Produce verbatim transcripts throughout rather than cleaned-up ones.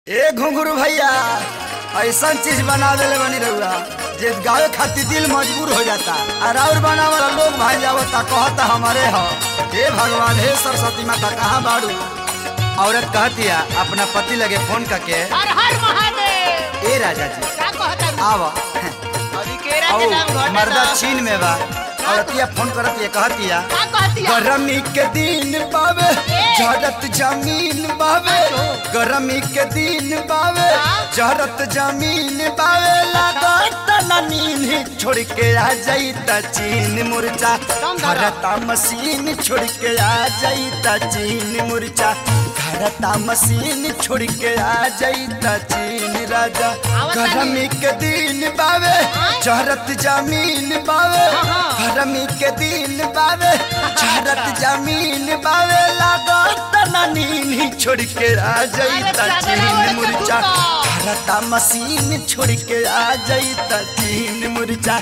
ए घुंघरू भैया ऐसा चीज बना देले बनी रहुआ जे गावे खातिर दिल मजबूर हो जाता और और बना वाला लोग भाई जावता कहता हमारे हो। हे भगवान हे सरस्वती माता कहाँ बाड़ू। औरत कहती है अपना पति लगे फोन करके हर हर महादेव। ए राजा जी का कहता आवा अभी केरा के नाम घोटे मर्दा चीन में बा औरतिया फोन करती है कहती है का कहती है गरमी के दिन बावे झरत जमीन बावे गरमी के दिन बावे झरत जमीन बावे लागत ना नींद छोड़ के आ जाईता चीन मुरचा घरता मशीन छोड़ के आ जाईता चीन मुरचा घरता मशीन छोड़ के आ जाईता चीन राजा गरमी के दिन बावे झरत जमीन बावे गरमी के दिन बावे झरत जमीन बावे लागत ना नींद छोड़ के आ जाईता चीन मुरचा घरता मशीन छोड़ के आ जाईता चीन मुरचा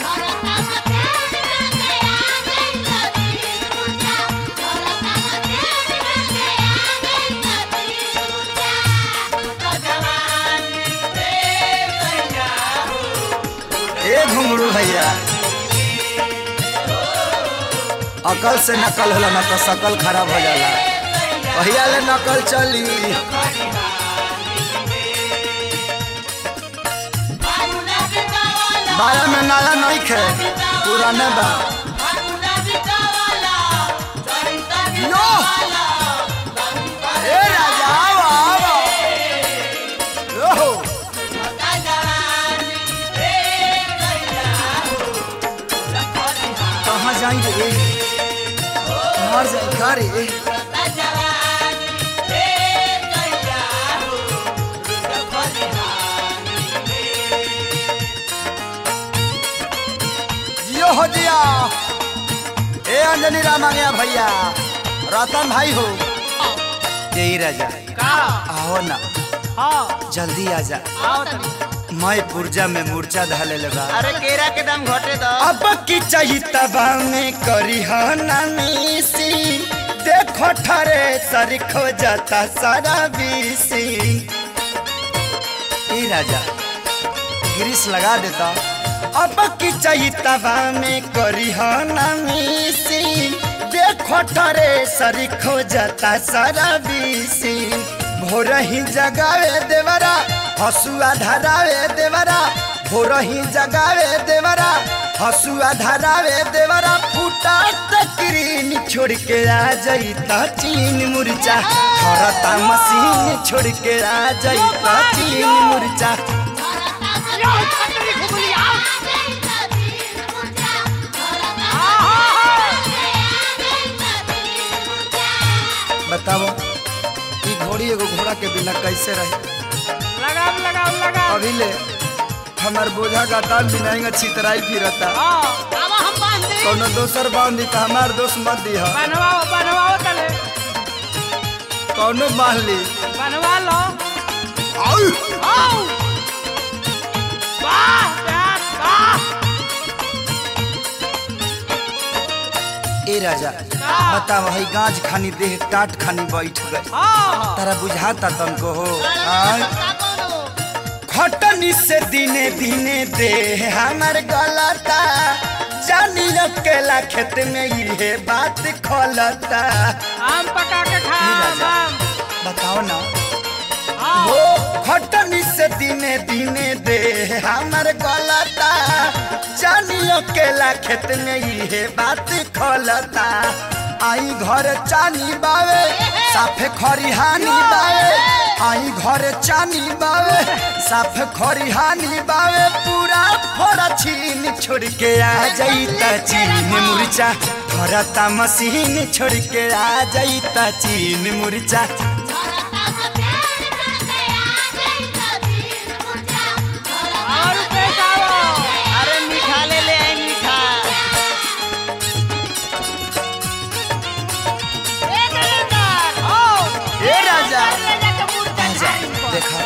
ए घुंघरू भैया अकल से नकल होला ना तो शकल खराब हो जाला भैया ले नकल चली बाया में नाला नहीं खे पुराने बा नो ए राजा आओ आओ ओहो कहाँ जाएंगे मर जाए घरे जियो हो जिया ए अंजनी राम आ गया भैया रतन भाई हो जय राजा का आओ ना हां जल्दी आजा आओ तनी मैं पुर्जा में मूर्छा धाले लगा अरे केरा के दाम घोटे दो अब की चाहिए तबा में करी नासी देखो ठरे सर खो जाता सारा बीसी ए राजा ग्रीस लगा देता अब की चाहिए तबा में करी नासी देखो ठरे सर खो जाता सारा बीसी भोर ही जगावे देवरा हसुआ धरावे देवरा भोर ही जगावे देवरा हसुआ धरावे देवरा फूटा तकरीन छोड़ के आ जाईता चीन मुरचा हरता मशीन छोड़ के आ जाईता चीन मुरचा बताओ ई घोड़ी एगो घोड़ा के बिना कैसे रहे लगाओ लगाओ लगाओ अभी ले हमार बोझा का तान बिनाएंगा छितराई फिरता हां अब हम बांध दे कोनो दोसर बांधी तो हमार दोस्त मत दी है बनवाओ बनवाओ तले कोनो बांध ली बनवा लो आओ आओ वाह यार वाह ए राजा बता वही गाज खानी देह टाट खानी बैठ गए हां तारा बुझाता तनको हो खटनी से दिने दिने दे हमार गलता जानी अकेला खेत में ये बात खोलता आम पका के खा आम बताओ ना हां हो खटनी से दिने दिने दे हमार गलता जानी अकेला खेत में ये बात खोलता आई घर चानी बावे साफे खरिहानी बावे आई घर चानी बावे साफे खरिहानी बावे पूरा फोड़ा छीन छोड़ के आ जाईता चीन मुरचा धरता मशीन छोड़ के आ जाईता चीन मुरचा और पैसा अरे मीठा ले ले आई मीठा ए गलेदार हो ए राजा आजा देखा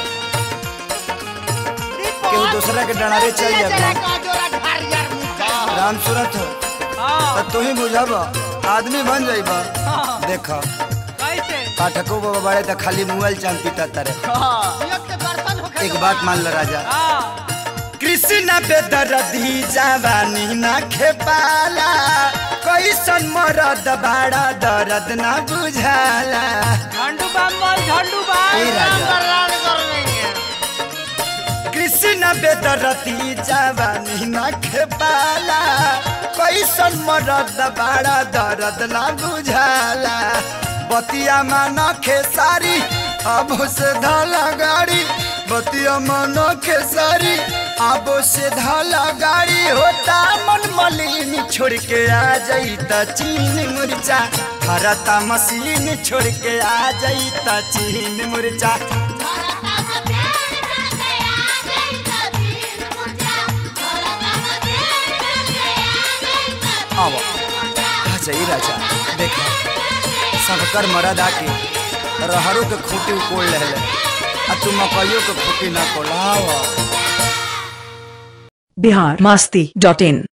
केहू दूसरा के डरारे चल जाबे राम सूरत हो हां तो तू ही बुझाबा आदमी बन जाइबा हां देखा कैसे पाठको बाबा बड़े तो खाली मुगल चांद पीता तारे। एक बात मान लो राजा, कृष्ण बेदर्दी जवानी ना खेपाला, कैसन मरद बाड़ा दर्द ना बुझाला। झंडू बम बोल झंडू बम। ए राजा। कृष्ण बेदर्दी जवानी ना खेपाला, कैसन मरद बाड़ा दर्द ना बुझाला। बतिया माना खेसारी अब से धाला गाड़ी, बतिया माना खेसारी अब से धाला गाड़ी। होता मन मलिन छोड़ के आ जाइता चीन मुरचा, भरता मशीन छोड़ के आ जाइता चीन मुरचा। अब आ जाई राजा, देखा सबकर मरद आके रहरों के खूंटी उकोड़ ले, आ तू मकइयों के खूंटी ना कोड़ावा। बिहार मस्ती डॉट इन।